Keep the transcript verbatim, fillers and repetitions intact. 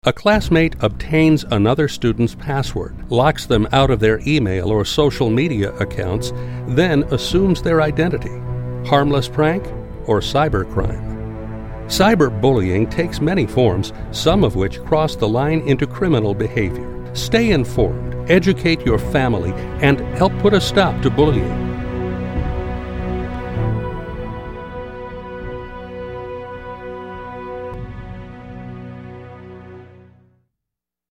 A classmate obtains another student's password, locks them out of their email or social media accounts, then assumes their identity. Harmless prank or cybercrime? Cyberbullying takes many forms, some of which cross the line into criminal behavior. Stay informed, educate your family, and help put a stop to bullying.